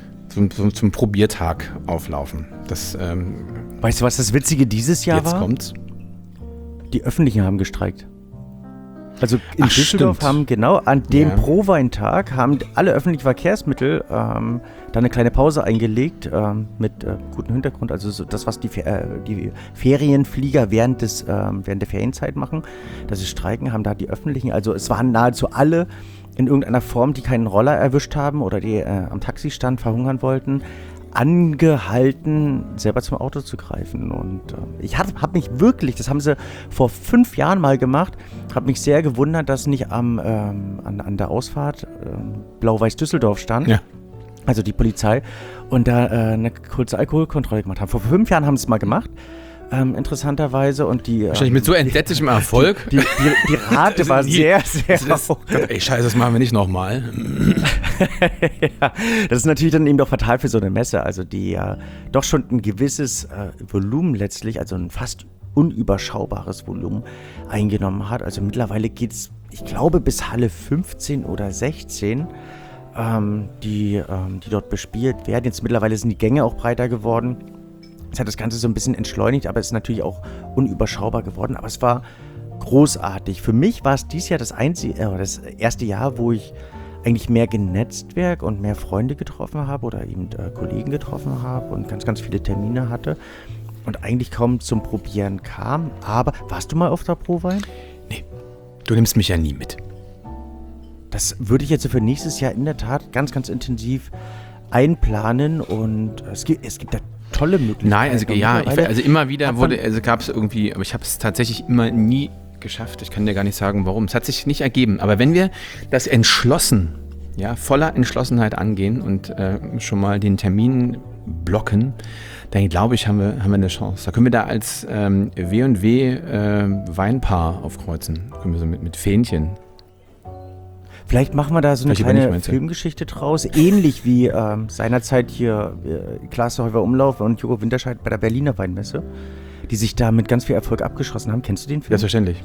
Probiertag auflaufen. Das, weißt du, was das Witzige dieses Jahr war? Jetzt kommt's. Die Öffentlichen haben gestreikt. Also in Düsseldorf haben genau an dem Pro-Weintag haben alle öffentlichen Verkehrsmittel da eine kleine Pause eingelegt mit gutem Hintergrund. Also so das, was die Ferienflieger während der Ferienzeit machen, dass sie streiken, haben da die Öffentlichen, also es waren nahezu alle in irgendeiner Form, die keinen Roller erwischt haben oder die am Taxistand verhungern wollten, angehalten, selber zum Auto zu greifen. Und ich habe mich wirklich, das haben sie vor 5 Jahren mal gemacht, habe mich sehr gewundert, dass nicht an der Ausfahrt Blau-Weiß Düsseldorf stand, also die Polizei, und da eine kurze Alkoholkontrolle gemacht haben. Vor 5 Jahren haben sie es mal gemacht interessanterweise. Und die, wahrscheinlich mit so entsetzlichem Erfolg. Die Rate war sehr, sehr hoch. Ey, scheiße, das machen wir nicht nochmal. Ja, das ist natürlich dann eben doch fatal für so eine Messe, also die ja doch schon ein gewisses Volumen letztlich, also ein fast unüberschaubares Volumen eingenommen hat. Also mittlerweile geht es, ich glaube, bis Halle 15 oder 16, die dort bespielt werden. Jetzt mittlerweile sind die Gänge auch breiter geworden. Das hat das Ganze so ein bisschen entschleunigt, aber es ist natürlich auch unüberschaubar geworden. Aber es war großartig. Für mich war es dieses Jahr das erste Jahr, wo ich eigentlich mehr Genetzwerk und mehr Freunde getroffen habe oder eben Kollegen getroffen habe und ganz, ganz viele Termine hatte und eigentlich kaum zum Probieren kam. Aber warst du mal auf der Prowein? Nee, du nimmst mich ja nie mit. Das würde ich jetzt für nächstes Jahr in der Tat ganz, ganz intensiv einplanen und es gibt da tolle Möglichkeiten. Nein, also immer wieder gab es irgendwie, aber ich habe es tatsächlich immer nie geschafft. Ich kann dir gar nicht sagen, warum. Es hat sich nicht ergeben. Aber wenn wir das entschlossen, ja, voller Entschlossenheit angehen und schon mal den Termin blocken, dann glaube ich, haben wir eine Chance. Da können wir da als W&W Weinpaar aufkreuzen. Können wir so mit Fähnchen. Vielleicht machen wir da so eine kleine Filmgeschichte draus, ähnlich wie seinerzeit hier Klaas Häufer Umlauf und Joko Winterscheid bei der Berliner Weinmesse, die sich da mit ganz viel Erfolg abgeschossen haben. Kennst du den Film? Selbstverständlich.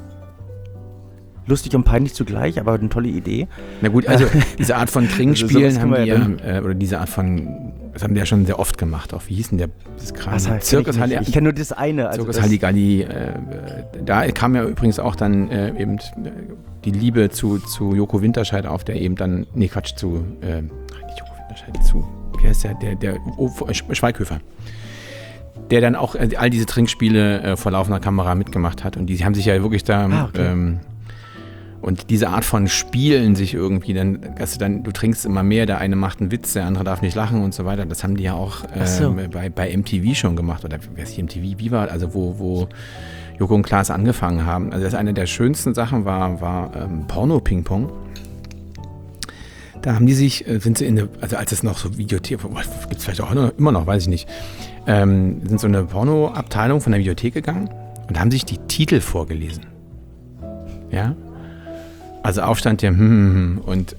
Lustig und peinlich zugleich, aber eine tolle Idee. Na gut, also diese Art von Trinkspielen haben die oder diese Art von, das haben die ja schon sehr oft gemacht. Auch wie hieß denn der? Zirkus Halligalli. Ich kenne nur das eine. Also Zirkus Halligalli. Da kam ja übrigens auch dann eben die Liebe zu Joko Winterscheid auf, der eben dann, nicht Joko Winterscheid, wie heißt der Schweighöfer. Der dann auch all diese Trinkspiele vor laufender Kamera mitgemacht hat. Und die haben sich ja wirklich da und diese Art von Spielen sich irgendwie, du trinkst immer mehr, der eine macht einen Witz, der andere darf nicht lachen und so weiter. Das haben die ja auch bei MTV schon gemacht. Oder wer ist die MTV Viva? Also wo Joko und Klaas angefangen haben. Also das eine der schönsten Sachen war Porno-Ping-Pong. Da haben die sich, als es noch so Videothek, gibt es vielleicht auch immer noch, weiß ich nicht, sind so eine Porno-Abteilung von der Videothek gegangen und haben sich die Titel vorgelesen. Ja? Also Aufstand der und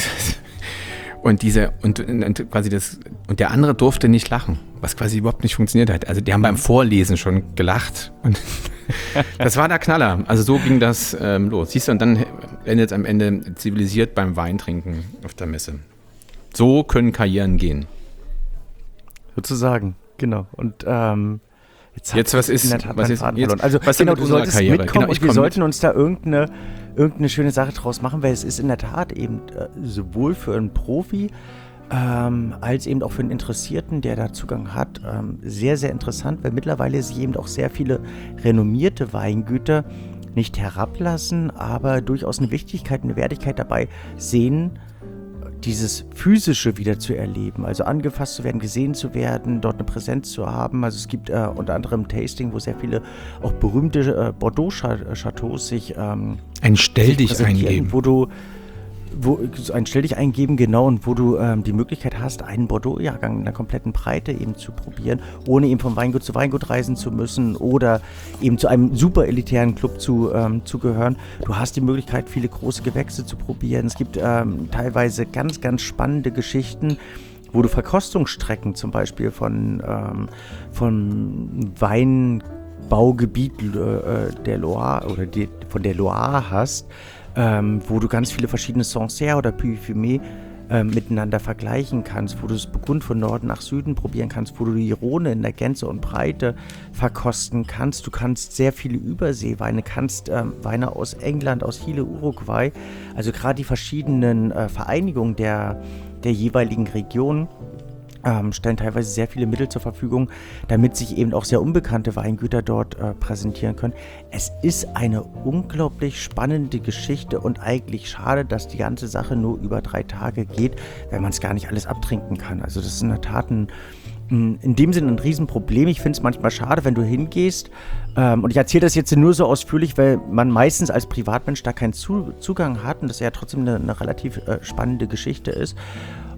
quasi das, und der andere durfte nicht lachen, was quasi überhaupt nicht funktioniert hat. Also die haben beim Vorlesen schon gelacht und das war der Knaller. Also so ging das los. Siehst du, und dann endet es am Ende zivilisiert beim Weintrinken auf der Messe. So können Karrieren gehen. Sozusagen, genau. Und jetzt was ist verloren. Also was genau, mit du solltest Karriere? Mitkommen und wir sollten uns da irgendeine schöne Sache draus machen, weil es ist in der Tat eben sowohl für einen Profi als eben auch für einen Interessierten, der da Zugang hat, sehr, sehr interessant, weil mittlerweile sich eben auch sehr viele renommierte Weingüter nicht herablassen, aber durchaus eine Wichtigkeit, eine Wertigkeit dabei sehen, dieses Physische wieder zu erleben, also angefasst zu werden, gesehen zu werden, dort eine Präsenz zu haben. Also es gibt unter anderem Tasting, wo sehr viele auch berühmte Bordeaux-Chateaus sich ein Stell dich eingeben, ein Stell dich eingeben, genau, und wo du die Möglichkeit hast, einen Bordeaux-Jahrgang in der kompletten Breite eben zu probieren, ohne eben vom Weingut zu Weingut reisen zu müssen oder eben zu einem super elitären Club zu gehören. Du hast die Möglichkeit, viele große Gewächse zu probieren. Es gibt teilweise ganz, ganz spannende Geschichten, wo du Verkostungsstrecken zum Beispiel von Weinbaugebiet der Loire oder von der Loire hast, wo du ganz viele verschiedene Sancerre oder Puy Fumé miteinander vergleichen kannst, wo du das Burgund von Norden nach Süden probieren kannst, wo du die Rhone in der Gänze und Breite verkosten kannst. Du kannst sehr viele Überseeweine, kannst Weine aus England, aus Chile, Uruguay, also gerade die verschiedenen Vereinigungen der jeweiligen Regionen stellen teilweise sehr viele Mittel zur Verfügung, damit sich eben auch sehr unbekannte Weingüter dort präsentieren können. Es ist eine unglaublich spannende Geschichte und eigentlich schade, dass die ganze Sache nur über 3 Tage geht, wenn man es gar nicht alles abtrinken kann. Also das ist in der Tat in dem Sinne ein Riesenproblem. Ich finde es manchmal schade, wenn du hingehst, und ich erzähle das jetzt nur so ausführlich, weil man meistens als Privatmensch da keinen Zugang hat und das ja trotzdem eine relativ spannende Geschichte ist.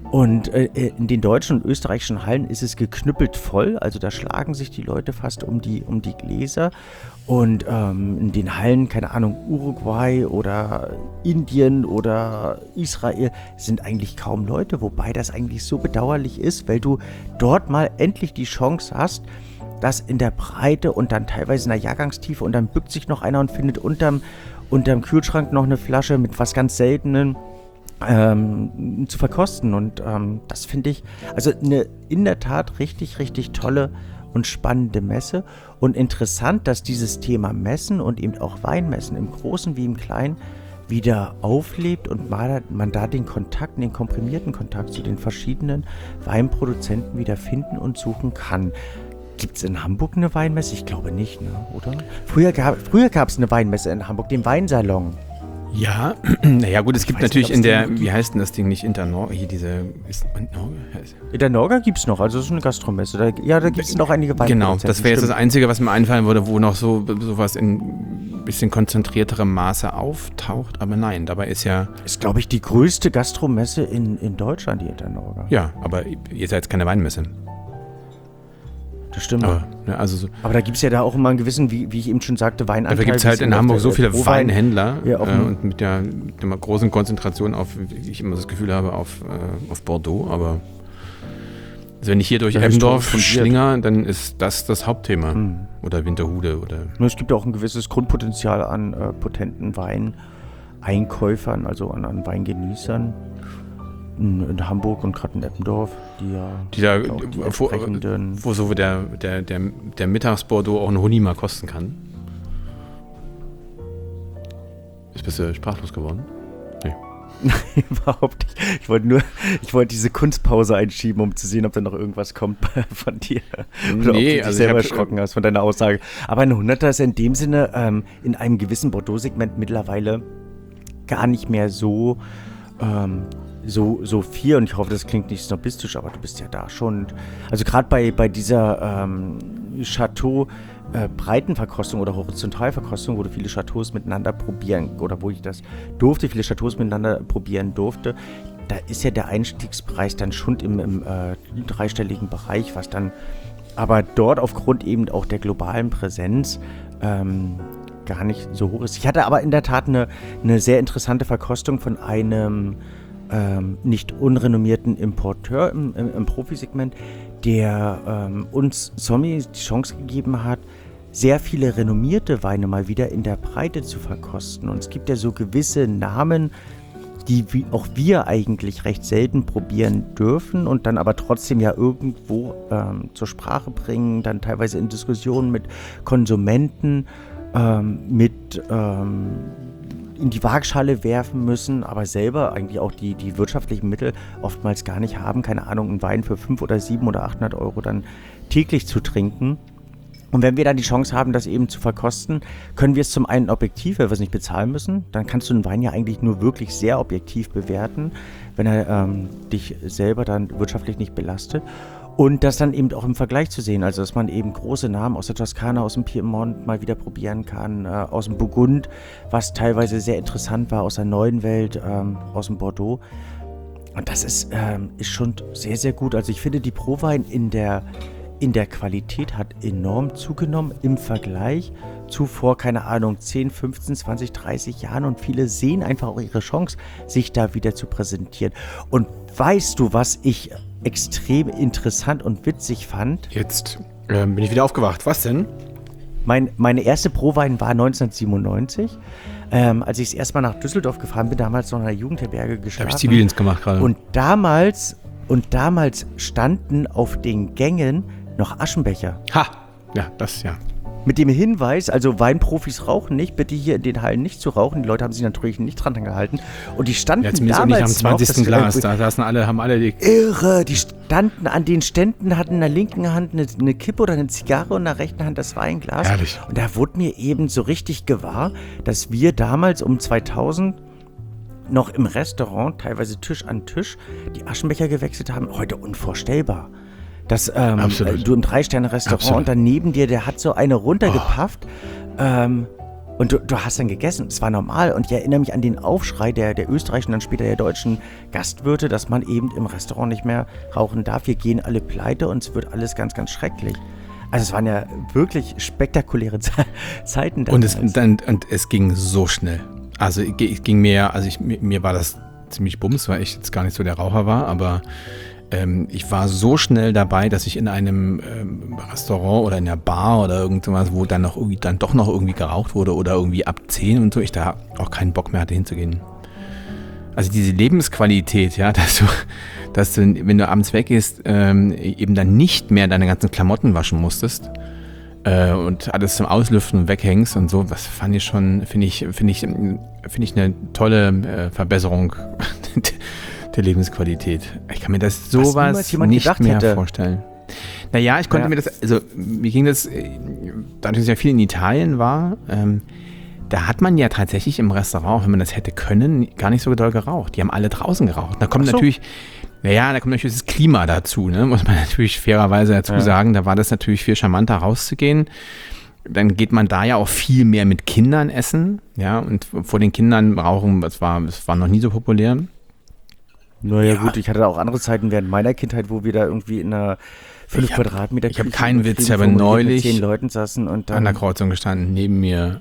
Und in den deutschen und österreichischen Hallen ist es geknüppelt voll, also da schlagen sich die Leute fast um die Gläser. Und in den Hallen, keine Ahnung, Uruguay oder Indien oder Israel sind eigentlich kaum Leute, wobei das eigentlich so bedauerlich ist, weil du dort mal endlich die Chance hast, dass in der Breite und dann teilweise in der Jahrgangstiefe und dann bückt sich noch einer und findet unterm Kühlschrank noch eine Flasche mit was ganz Seltenen zu verkosten. Und das finde ich, also eine in der Tat richtig, richtig tolle und spannende Messe. Und interessant, dass dieses Thema Messen und eben auch Weinmessen im Großen wie im Kleinen wieder auflebt und man da den komprimierten Kontakt zu den verschiedenen Weinproduzenten wieder finden und suchen kann. Gibt es in Hamburg eine Weinmesse? Ich glaube nicht, ne? Oder? Früher gab es eine Weinmesse in Hamburg, den Weinsalon. Ja, naja gut, es gibt natürlich in der, wie heißt denn das Ding, nicht Internorga, hier diese, Internorga gibt es noch, also das ist eine Gastromesse, da gibt es noch einige Weinproduzenten. Genau, das wäre jetzt das Einzige, was mir einfallen würde, wo noch sowas in ein bisschen konzentrierterem Maße auftaucht, aber nein, dabei ist ja... Ist, glaube ich, die größte Gastromesse in Deutschland, die Internorga. Ja, aber ihr seid keine Weinmesse. Das stimmt. Aber da gibt es ja da auch immer einen gewissen, wie ich eben schon sagte, Weinanteil. Da gibt es halt in Hamburg so viele Weinhändler und mit der großen Konzentration auf, wie ich immer das Gefühl habe, auf Bordeaux. Aber also wenn ich hier durch Eppendorf schlinger, dann ist das Hauptthema. Oder Winterhude. Es gibt auch ein gewisses Grundpotenzial an potenten Weineinkäufern, also an Weingenießern. In Hamburg und gerade in Eppendorf, wo so der Mittagsbordeaux auch ein Huni mal kosten kann. Bist du sprachlos geworden? Nee. Nein, überhaupt nicht. Ich wollte diese Kunstpause einschieben, um zu sehen, ob da noch irgendwas kommt von dir. Oder ob du dich selber erschrocken hast von deiner Aussage. Aber ein 100er ist in dem Sinne in einem gewissen Bordeaux-Segment mittlerweile gar nicht mehr so viel, und ich hoffe, das klingt nicht snobistisch, aber du bist ja da schon, also gerade bei dieser Chateau Breitenverkostung oder Horizontalverkostung, wo du viele Chateaus miteinander probieren, oder wo ich das durfte, viele Chateaus miteinander probieren durfte, da ist ja der Einstiegspreis dann schon im dreistelligen Bereich, was dann aber dort aufgrund eben auch der globalen Präsenz gar nicht so hoch ist. Ich hatte aber in der Tat eine sehr interessante Verkostung von einem nicht unrenommierten Importeur im Profisegment, der uns Sommi die Chance gegeben hat, sehr viele renommierte Weine mal wieder in der Breite zu verkosten. Und es gibt ja so gewisse Namen, die auch wir eigentlich recht selten probieren dürfen und dann aber trotzdem ja irgendwo zur Sprache bringen, dann teilweise in Diskussionen mit Konsumenten, in die Waagschale werfen müssen, aber selber eigentlich auch die wirtschaftlichen Mittel oftmals gar nicht haben, keine Ahnung, einen Wein für 500 oder 700 oder 800 Euro dann täglich zu trinken. Und wenn wir dann die Chance haben, das eben zu verkosten, können wir es zum einen objektiv, weil wir es nicht bezahlen müssen. Dann kannst du einen Wein ja eigentlich nur wirklich sehr objektiv bewerten, wenn er dich selber dann wirtschaftlich nicht belastet. Und das dann eben auch im Vergleich zu sehen, also dass man eben große Namen aus der Toskana, aus dem Piemont mal wieder probieren kann, aus dem Burgund, was teilweise sehr interessant war, aus der neuen Welt, aus dem Bordeaux. Und das ist schon sehr, sehr gut. Also ich finde, die Prowein in der Qualität hat enorm zugenommen im Vergleich zu vor, keine Ahnung, 10, 15, 20, 30 Jahren. Und viele sehen einfach auch ihre Chance, sich da wieder zu präsentieren. Und weißt du, was ich extrem interessant und witzig fand? Jetzt bin ich wieder aufgewacht. Was denn? Meine erste Prowein war 1997, als ich das erste Mal nach Düsseldorf gefahren bin, damals noch in einer Jugendherberge geschlafen. Da habe ich Zivildienst gemacht gerade. Und damals standen auf den Gängen noch Aschenbecher. Ha! Ja, das ja. Mit dem Hinweis, also Weinprofis rauchen nicht, bitte hier in den Hallen nicht zu rauchen. Die Leute haben sich natürlich nicht dran gehalten. Und die standen ja, zumindest damals auch nicht am 20. noch, Glas, da haben alle die... Irre, die standen an den Ständen, hatten in der linken Hand eine Kippe oder eine Zigarre und in der rechten Hand das Weinglas. Herrlich. Und da wurde mir eben so richtig gewahr, dass wir damals um 2000 noch im Restaurant, teilweise Tisch an Tisch, die Aschenbecher gewechselt haben. Heute unvorstellbar. Dass du im 3-Sterne-Restaurant und dann neben dir, der hat so eine runtergepafft. Und du hast dann gegessen, es war normal. Und ich erinnere mich an den Aufschrei der österreichischen und dann später der deutschen Gastwirte, dass man eben im Restaurant nicht mehr rauchen darf. Wir gehen alle pleite und es wird alles ganz, ganz schrecklich. Also es waren ja wirklich spektakuläre Zeiten damals. Und es ging so schnell. Also mir war das ziemlich bums, weil ich jetzt gar nicht so der Raucher war, aber ich war so schnell dabei, dass ich in einem Restaurant oder in der Bar oder irgendwas, wo dann doch noch irgendwie geraucht wurde oder irgendwie ab 10 und so, ich da auch keinen Bock mehr hatte hinzugehen. Also diese Lebensqualität, ja, dass du, wenn du abends weggehst, eben dann nicht mehr deine ganzen Klamotten waschen musstest und alles zum Auslüften und weghängst und so, das fand ich schon, finde ich eine tolle Verbesserung der Lebensqualität. Ich kann mir das sowas nicht mehr vorstellen. Naja, ich konnte mir das, also mir ging das, dadurch, dass ich ja viel in Italien war, da hat man ja tatsächlich im Restaurant, wenn man das hätte können, gar nicht so doll geraucht. Die haben alle draußen geraucht. Da kommt natürlich das Klima dazu, ne? Muss man natürlich fairerweise dazu sagen. Da war das natürlich viel charmanter rauszugehen. Dann geht man da ja auch viel mehr mit Kindern essen, ja, und vor den Kindern rauchen, das war noch nie so populär. Naja, gut, ich hatte auch andere Zeiten während meiner Kindheit, wo wir da irgendwie in einer 5 Quadratmeter Ich habe keinen Witz, ich habe neulich 10 Leuten saßen und dann an der Kreuzung gestanden, neben mir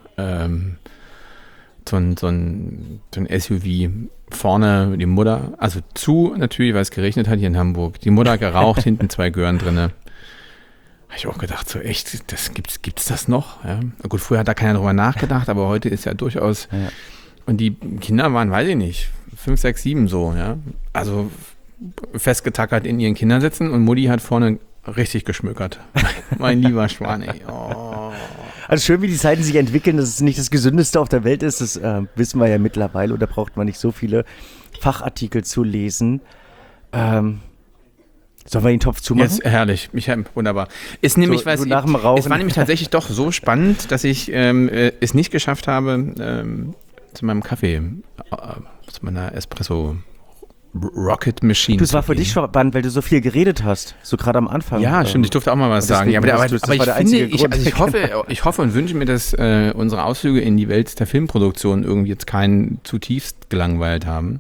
so ein SUV, vorne die Mutter, also natürlich, weil es geregnet hat hier in Hamburg, die Mutter geraucht, hinten 2 Gören drinne. Habe ich auch gedacht, so echt, gibt's das noch? Ja? Gut, früher hat da keiner drüber nachgedacht, aber heute ist ja durchaus, und die Kinder waren, weiß ich nicht, 5, 6, 7 so, ja, also festgetackert in ihren Kindersitzen und Mutti hat vorne richtig geschmückert. Mein lieber Schwan, ey. Oh. Also schön, wie die Zeiten sich entwickeln, dass es nicht das Gesündeste auf der Welt ist, das wissen wir ja mittlerweile und da braucht man nicht so viele Fachartikel zu lesen. Sollen wir den Topf zumachen? Jetzt herrlich, wunderbar. Ist nämlich, so nach dem Rauchen. Es war nämlich tatsächlich doch so spannend, dass ich es nicht geschafft habe, zu meinem Kaffee, zu meiner Espresso Rocket Machine. Das war für dich spannend, weil du so viel geredet hast, so gerade am Anfang. Ja, stimmt, ich durfte auch mal was sagen. Ja, aber ich hoffe und wünsche mir, dass unsere Ausflüge in die Welt der Filmproduktion irgendwie jetzt keinen zutiefst gelangweilt haben.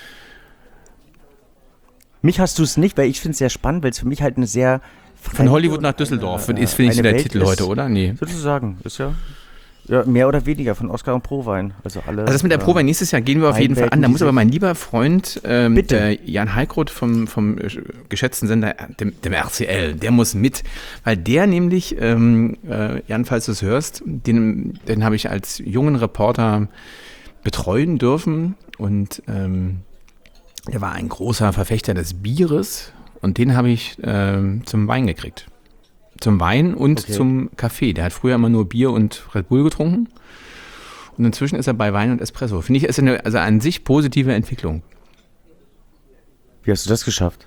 Mich hast du es nicht, weil ich finde es sehr spannend, weil es für mich halt eine sehr... Von Hollywood nach Düsseldorf finde ich so der Titel heute, oder? Nee. Sozusagen, ist ja mehr oder weniger von Oskar und Prowein. Also das mit der Prowein nächstes Jahr gehen wir auf jeden Fall an. Da muss aber mein lieber Freund, der Jan Heikroth vom geschätzten Sender, dem RCL, der muss mit, weil der nämlich, Jan, falls du es hörst, den habe ich als jungen Reporter betreuen dürfen und der war ein großer Verfechter des Bieres und den habe ich zum Wein gekriegt. Zum Wein und zum Kaffee. Der hat früher immer nur Bier und Red Bull getrunken. Und inzwischen ist er bei Wein und Espresso. Finde ich, ist eine an sich positive Entwicklung. Wie hast du das geschafft?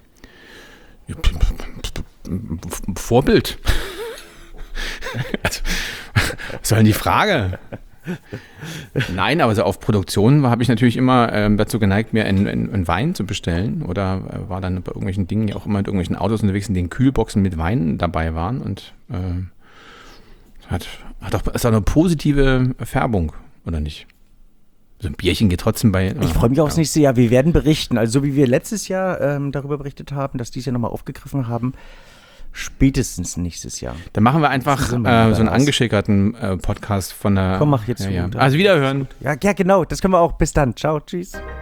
Vorbild. Also, was soll denn die Frage? Nein, aber so auf Produktion habe ich natürlich immer dazu geneigt, mir einen Wein zu bestellen oder war dann bei irgendwelchen Dingen ja auch immer mit irgendwelchen Autos unterwegs, in denen Kühlboxen mit Wein dabei waren und ist auch eine positive Färbung, oder nicht? So ein Bierchen geht trotzdem bei... Ich freue mich aufs nächste Jahr. Wir werden berichten. Also so wie wir letztes Jahr darüber berichtet haben, dass dieses Jahr nochmal aufgegriffen haben, spätestens nächstes Jahr. Dann machen wir einfach so einen angeschickerten Podcast von der... Komm, mach jetzt. Ja. Also wiederhören. Ja, genau. Das können wir auch. Bis dann. Ciao. Tschüss.